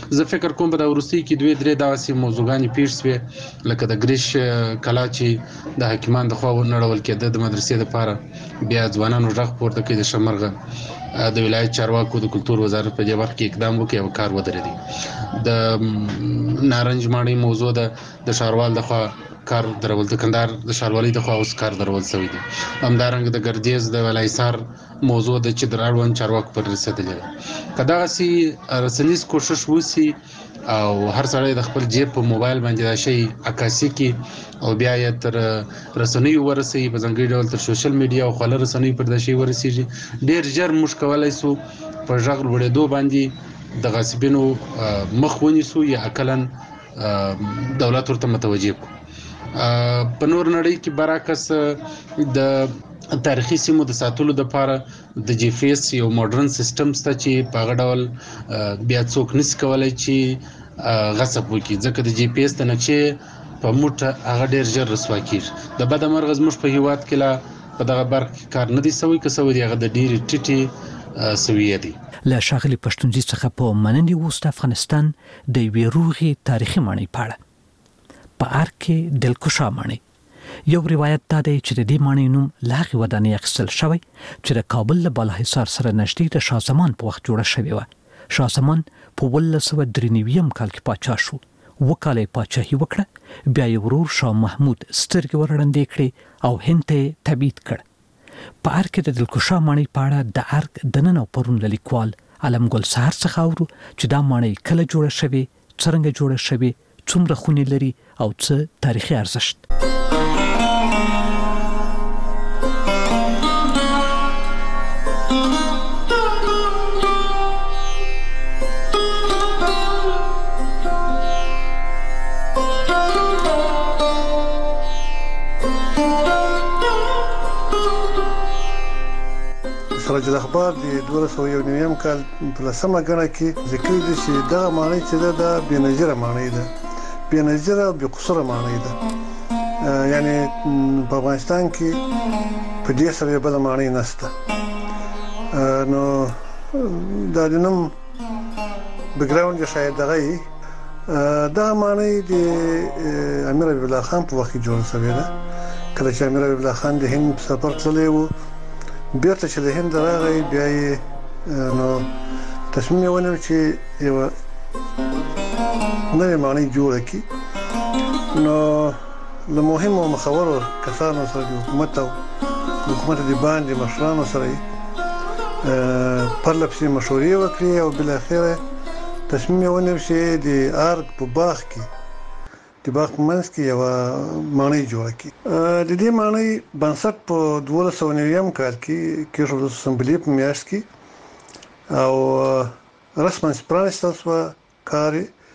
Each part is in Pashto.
زه فکر کوم په دا ورستي کې دوی درې داسې موضوعګانې پیښ شوې لکه د ګریش کلا چې د حکیمان د خوا ونړول کېده د مدرسې لپاره بیا ځوانانو غږ پورته کړي د شمرغه د ولایت چارواکو د کلتور وزارت په دې وخت کې اقدام وکړي او کار ودرېدي د نارنج ماڼۍ موضوع د ښاروال د خوا کار درول د کندهار د ښاروالۍ د خوا اوس کار درول شوی دی همدارنګه د ګردیز د ولایسار موضوع د چې د اړوند چارواکو پر رسېدلې ده که دغسې رسنیز کوشش وشي او هر سړی د خپل جیب په موبایل باندې دا شی عکاسي کړي او بیا یې تر رسنیو ورسوي په ځانګړي ډول تر سوشل میډیا او خواله رسنیو پر دا شی ورسېږي ډېر ژر موږ کولی شو په غږ لوړېدو باندې د غاصبینو مخ ونیسو یا اقلاً دولت ورته متوجه کړو په نور نړۍ کې برعکس د تاریخي سیمو د ساتلو لپاره د جی پی ایس یو ماډرن سیستم شته چې په هغه ډول بیا څوک نشي کولی چې غصب وکړي ځکه د جی پی ایس د نقشې په موټه هغه ډېر ژر رسوا کېږي د بده مرغه زموږ په هیواد کې لا په دغه برخه کې کار نه دی شوی که شوی دی هغه د ډېرې ټیټې سویې دی له ښاغلي پښتونجي څخه په مننې وروسته افغانستان د یوې روغې تاریخي ماڼۍ په اړه په ارګ کې دلکشا ماڼۍ یو روایت دا دی چې د دې ماڼۍ نوم له هغې ودانۍ اخیستل شوی چې د کابل له بالاحصار سره نږدې د شاه زمان په وخت جوړه شوې وه شاه زمان په 1993 کال کې پاچا شو 7 کاله یې پاچاهي وکړه بیا یې ورور شاه محمود سترګې ورړندې کړې او هند ته یې تبعید کړ په ارګ کې د دلکشا ماڼۍ په اړه د ارګ دننه او پرون له لیکوال علم ګل سهار څخه اورو چې دا ماڼۍ کله جوړه شوې څرنګه جوړه شوې څومره خونې لري او څه تاریخي ارزښت سراج الاخبار د 2001 کال په لسمه غړه کې ذکر دي چې دغه ماڼۍ چې دا بېنظیره ماڼۍ ده بېنظیره او بېقصوره ماڼۍ ده یعنی په افغانستان کې په دې سره بل ماڼۍ نشته نو دا د نوم بیکګراوند شاید دغه دا ماڼۍ د امیر حبیب الله خان په وخت کې جوړه شوې ده کله چې امیر حبیب الله خان د هند سفر تللی و بیرته چې له هند راغی بیا یې نو تصمیم یې ونیو چې یو نوې ماڼۍ جوړه کړي نو له مهمو مخورو کسانو سره د حکومت د باندې مشرانو سره پرله پسې مشورې وکړې او بالاخره تصمیم یې ونیو چې د ارګ په باغ کې د باغ په منځ کې یو ماڼۍ جوړه کړي د دې ماڼۍ بنسټ په 2009 کال کې کېښودل شو اسمبلې په میاشت کې او رسماً پرانیستل شوه کار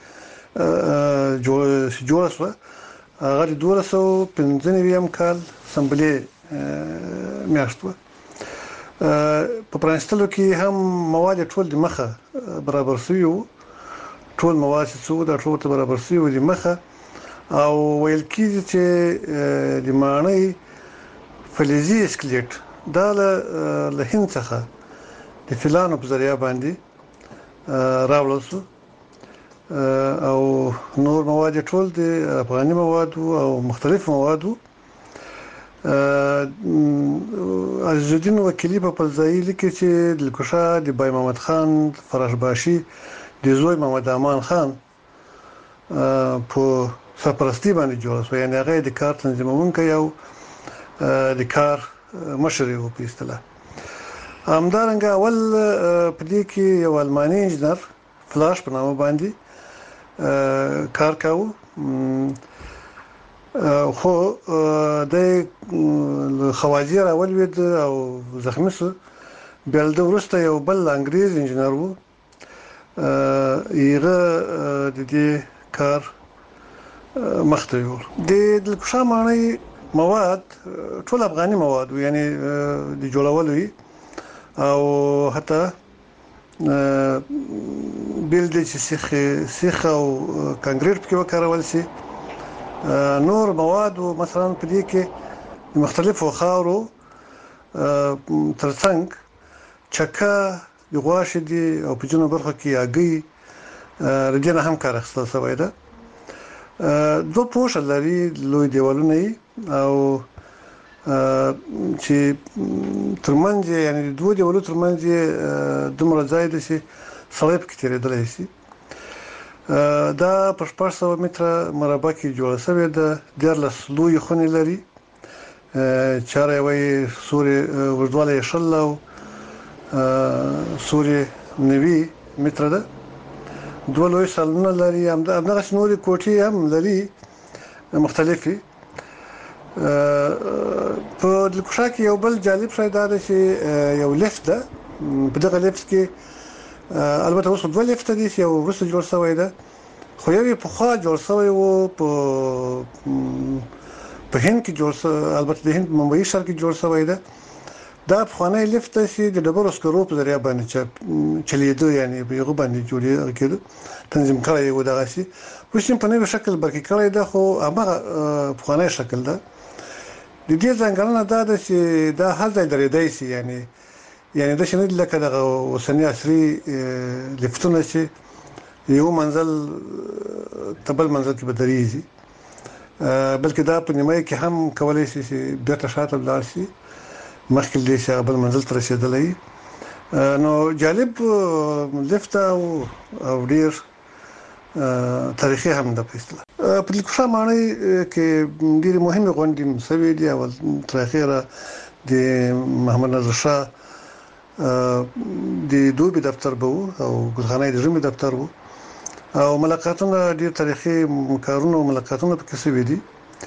جوړه شوه هغه د 2015 کال اسمبلې میاشت وه په پرانیستلو کې هم مواد ټول د مخه برابر شوي وو ټول مواد چې څو دا ټول برابر شوي وو د مخه او ویل کېږي چې د ماڼۍ فلزي اسکلیټ دا له هند څخه د فیلانو په ذریعه باندې راوړل شو او نور مواد ټول د افغاني مواد او مختلف مواد عزیز الدین وکیلی په فلزایي لیکي چې دلکشا د بای محمد خان فراشباشي د زوی محمد امان خان په سرپرستی باندې جوړ شو یعنی هغه د کار تنظیمونکی او د کار مشر یو په اصطلاح همدارنګه اول په دې کې یو الماني انجنیر فلاش په نامه باندې کار کاوه خو د خواجی راولید او زخمی شو بیا د ورسته یو بل انګریز انجنیر وو یغه د دې کار مخته یو د دلکشا ماڼۍ مواد ټول افغاني مواد یعنی د جوړولو او حتی بیل د سیخ او کانکریټ کې وکړول شي نور مواد مثلا په دې کې مختلفو خاورو ترڅنګ چکه د غواشه دي او په جنوب برخه کې اګي رجنه هم کار اخستل شوی ده. دو پوښ لري لوی دیوالونه او چې ترمنځ یعنی دوه دیوالو ترمنځ دومره ځای دی چې سړی پکې تېرېدلی شي. دا په 600 متره مربع کې جوړه شوې ده. 14 لوی خونې لري، چاره یې سوري ورځواله 16 او سوري 90 متره ده. دوه لوی سالونه لري، همدغه نورې کوټې هم لري مختلفې. په دلکوشا کې یو بل جالب شی دا ده چې یو لیفت ده. په دغه لیفت کې البته اوس دوه لیفت دي چې یو وروسته جوړ شوی ده، خو یو یې پخوا جوړ شوی و په هند کې جوړ شوی، البته د هند ممبئی ښار کې جوړ شوی ده. دا پخوانی لیفت چې د ډبرو سکرو په ذریعه باندې چلیده، یعنی په یو باندې جوړېږي، تنظیم کړی و دغه شي. اوس په نوې شکل برکې کړی ده، خو هغه پخوانی شکل ده. د دې ځانګړنه دا ده چې دا هر ځای درېدای شي، یعنی د شنو لکه د اوسنی عصري لیفتونه چې یو منزل تبل منزل کې بدريږي، بلکې دا په نیمه کې هم کولای شي چې بیرته شاته لاړ شي مخکې دې چې بل منزل ته رسیدلی. نو جالب لیفت او ډیر تاریخي هم ده. په اصطلاح په دلکوشا ماڼۍ کې ډېرې مهمې غونډې شوې دي. اول تر اخره د محمد نادر شاه د دوبي دفتر به او ګلخانه د ژمي دفتر وو، او ملاقاتونه ډېر تاریخي کارونه او ملاقاتونه پکې شوي دي.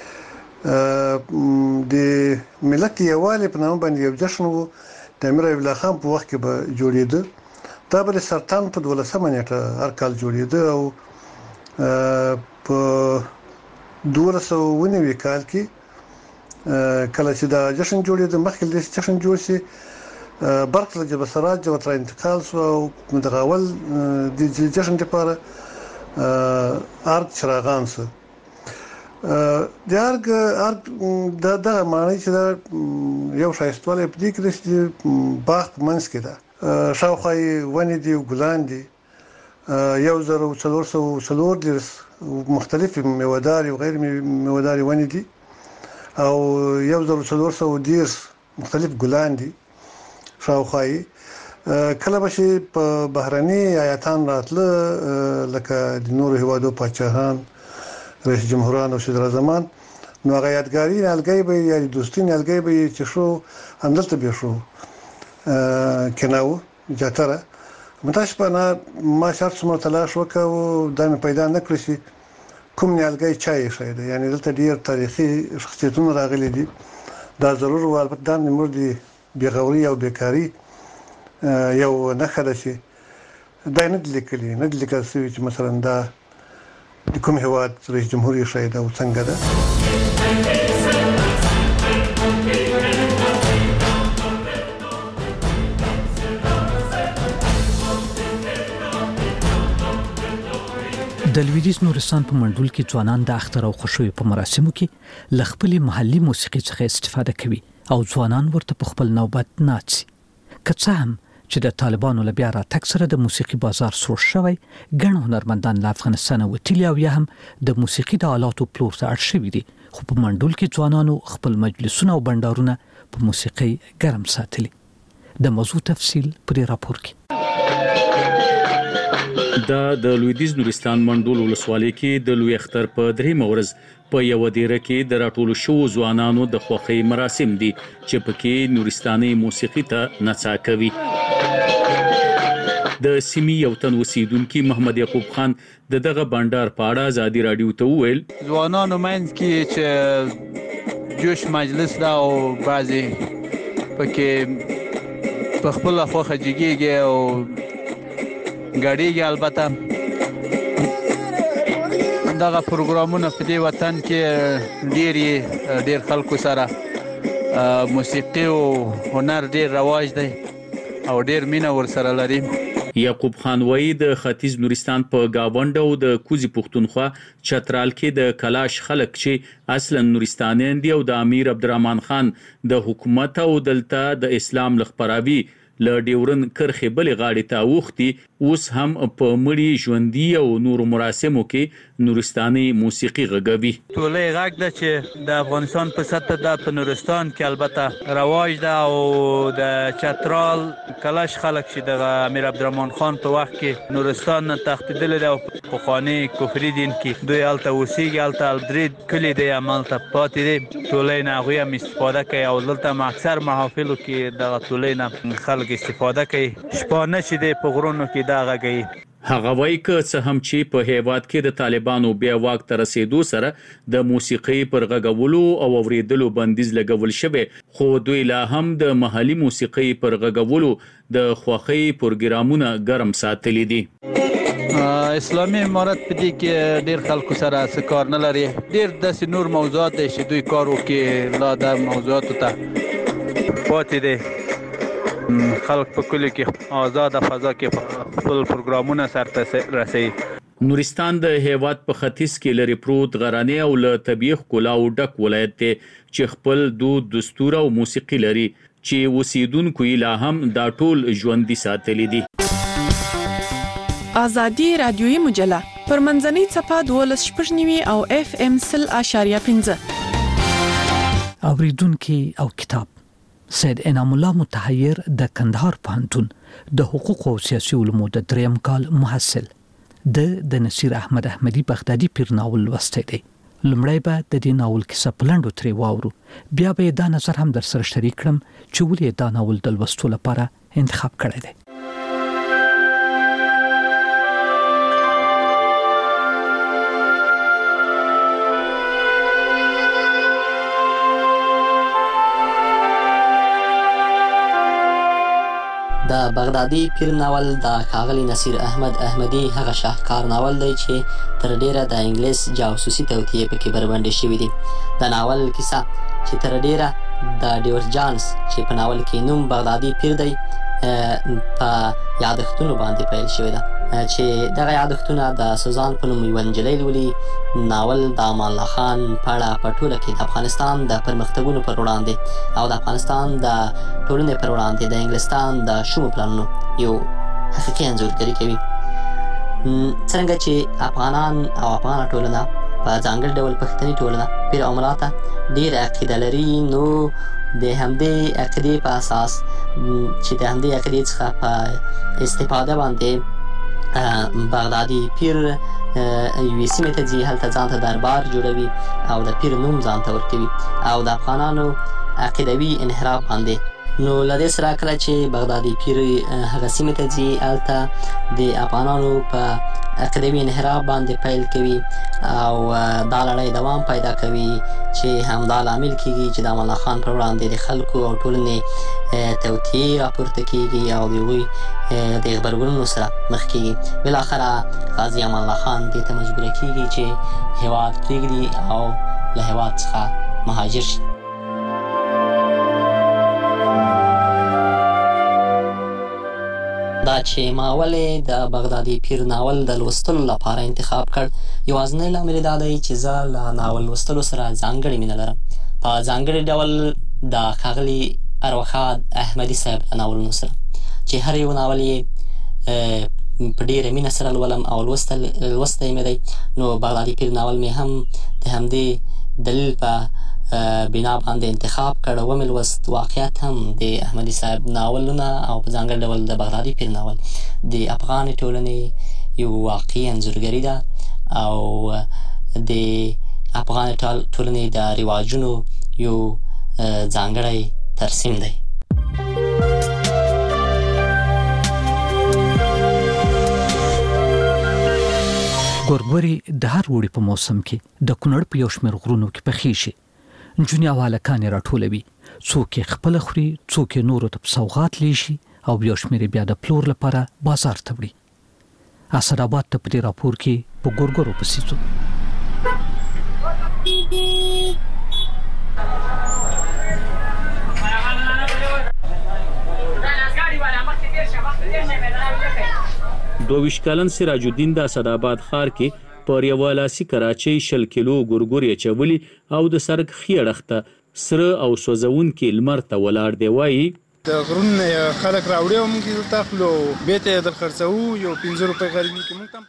د ملت یووالي په نامه باندې یو جشن وو، د امیر ایوب الله خان په وخت کې به جوړېده. دا به د سرطان په 12مه نیټه هر کال جوړېده، او په 1290 کال کې کله چې دا جشن جوړېده، مخکې د جشن جوړ شي برق له جبل سراج ته انتقال شو، او دغه اول د جشن لپاره ارګ چراغان سو. د ارګ دغه معنی چې دا یو شایستواله په دې کې چې باغ منځ کې ده، شاوخوا ونې دي او ګلان دي، 1440 مختلف میوه‌دار او غیر میوه‌دار ونې دي، او 1410 مختلف ګلان دي شاوخوا. کله به چې په بهرني آیاتان راتله، لکه د نورو هیوادو پاچاهان، رئیس جمهوران او صدر اعظمان، نو هغه یادګاري نیالګي به یا د دوستي نیالګي به چې شو همدلته به شو کناو جاتره. متاسفانه ما شرط سم تلاش وکاو، دا مې پیدا نه کړی چې کوم نیالګي چای شي ده. یعنی دلته ډیر تاریخي شخصیتونه راغلي دي. دا ضرور و البته د نمر دي بیغوري او بیکاری یو نه خده چې دا نه لیکلي چې مثلا دا د کوم هیواد رئیس جمهور یې شاید او څنګه ده. د لویدیځ نورستان په منډول کې ځوانان د اختر او خوشوي په مراسمو کې ل خپل محلي موسیقي څخه استفاده کوي او ځوانان ورته په خپل نوبت ناڅي. که څه هم چې د طالبانو له بیا راتګ سره د موسیقي بازار سوړ شوی، ګڼ هنرمندان له افغانستان وتلي او یا هم د موسیقي د آلاتو پلور ته اړ شوي دي، خو په منډول کې ځوانانو خپل مجلسونه او بندرونه په موسیقي ګرم ساتلي. د موضوع تفصیل پر راپور کې. د لویدیځ نورستان منډول ولسوالۍ کې د لوی اختر په درېمه ورځ په یو دیره کې د راټولو شوو ځوانانو د خوښۍ مراسم دي چې پکې نورستاني موسیقي ته نڅا کوي. د سیمې یو تن اوسیدونکي محمد یعقوب خان دغه بندر په اړه ازادي رادیو ته وویل: ځوانانو منځ کې چې جوش مجلس دا او بعضي پکې په خپل خوخه جګیږي او غاډیږي. البته دغه پروګرامونه په دې وطن کې ډېر خلکو سره موسیقي او هنر ډېر رواج دی او ډېر مینه ورسره لري. یعقوب خان وایي د ختیځ نورستان په گاوند او د کوزي پښتونخوا چترال کې د کلاش خلک چې اصلا نورستانیان دي او د امیر عبدالرحمن خان د حکومت او دلته د اسلام لخپراوي له ډیورن کرخې بلې غاړې ته اوښتي اوس هم په مړي ژوندي او نورو مراسمو کې نورستاني موسیقي غږوي. ټولې غږ ده چې د افغانستان په سطح د نورستان کې البته رواج ده او د چترال کلش خلک چې د امیر عبدالرحمن خان په وخت کې نورستان نه تښتېدلي دي او په پخواني کفري دین کې دوی هلته اوسېږي، هلته درې کلي دی همالته پاتې دي، ټولۍ نه هغوی هم استفاده کوي او دلته هم اکثر محافلو کې دغه ټولۍ نه خلک استفاده کوي. شپانه چې دی په غرونو کې دا غږوي. هغه وایي که څه هم چې په هیواد کې د طالبانو بیا واک ته رسیدو سره د موسیقي پر غږولو او اوریدلو بندیز لګول شوی، خو دوی لا هم د محلي موسیقي پر غږولو د خوښۍ پروګرامونه ګرم ساتلي دي. اسلامي امارت په دې کې ډېر خلکو سره څه کار نه لري، ډېر داسې نور موضوعات دی چې دوی کار وکړي لا د موضوعاتو ته پاتې دی. خلک په کلیو کې آزاده فضا کې خپل پروګرامونه سرته رسوي. نورستان د هیواد په ختیځ کې لري پروت غراني او له طبیعي ښکلاو ډک ولایت دی چې خپل دود، دستور او موسیقي لري چې اوسیدونکو یې لا هم دا ټول ژوندي ساتلي دي. آزادي رادیویي مجله پر منځنۍ څپه 12.9 او FM 0.5 اوریدونکو او کتاب سید انعام الله متحیر د کندهار پوهنتون د حقوق او سیاسي علومو د دریم کال محصل د نصیر احمد احمدی بغدادي پیر ناول لوستی دی. لومړی به د دې ناول کیسه په لنډو ترې واورو، بیا به دا نظر هم در سره شریک کړم چې ولې دا ناول د لوستلو لپاره انتخاب کړی دی. د بغدادي پیر ناول د ښاغلي نصیر احمد احمدي هغه شاهکار ناول دی چې تر ډیره د انګلیس جاسوسي توطیې پکې بربنډې شوي دي. د ناول کیسه چې تر ډیره د ډیورجانس چې په ناول کې نوم بغدادي پیر دی په یادښتونو باندې پیل شوې ده چې دغه یادښتونه د سوزان په نوم یوه نجلۍ لولي. ناول د امان الله خان په اړه په ټوله کې د افغانستان د پرمختګونو پر وړاندې او د افغانستان د ټولنې پر وړاندې د انګلستان د شومو پلانونو یو حقیقي انځورګري کوي. څرنګه چې افغانان او افغانه ټولنه په ځانګړي ډول پښتني ټولنه پیر او ملا ته ډېره عقیده لري، نو د همدې عقیدې په اساس چې د همدې عقیدې څخه په استفاده باندې بغدادي پیر یوې سیمې ته ځي، هلته ځان ته دربار جوړوي او د پیر نوم ځان ته ورکوي او د افغانانو عقیدوي انحراف باندې. نو له دې سره کله چې بغدادي پیر هغه سیمې ته ځي، هلته د افغانانو په عقیدوي انحراف باندې پیل کوي او دا لړۍ دوام پیدا کوي چې همدا لامل کیږي چې د امان الله خان پر وړاندې د خلکو او ټولنې توطیې راپورته کیږي او د هغوی د غبرګونونو سره مخ کیږي. بالاخره غازي امان الله خان دې ته مجبوره کیږي چې هیواد پرېږدي او له هیواد څخه مهاجر شي. دا چې ما ولې د بغدادي پیر ناول د لوستلو لپاره انتخاب کړ، یوازینی لامل دا دی چې زه له ناول لوستلو سره ځانګړې مینه لرم. په ځانګړي ډول د ښاغلي ارواښاد احمدي صاحب له ناولونو سره چې هر یو ناول یې په ډېره مینه سره لولم او لوستی مې دی. نو بغدادي پیر ناول مې هم د همدې دلیل په بنا باندې انتخاب کړ. ومې لوست واقعیت هم د احمدي صاحب ناولونه او په ځانګړي ډول د بغدادي پیر ناول د افغاني ټولنې یو واقعي انځورګري ده او د افغاني ټولنې د رواجونو یو ځانګړی ترسیم دی. ګورګوري د هر وړي په موسم کې د کونړ په یو شمېر غرونو کې پخې شي. نجونې او هلکانې راټولوي، څوک یې خپله خوري، څوک یې نورو ته په سوغات لیشي او یو شمېر بیا د پلور لپاره بازار ته وړي. اسداباد ته په دې راپور کې په ګورګورو پسې ځو. دوه کلن سراج الدین د اسداباد ښار کې پر یوه لاسي کراچۍ 100 کیلو ګورګورې اچولي او د سړک ښي اړخ ته سره او سوځونکي لمر ته ولاړ دی. وایي د غرونو خلک راوړي او موږ دلته خپلو بیت یې در خرڅوو یو 15 روپۍ غریبي کې موږ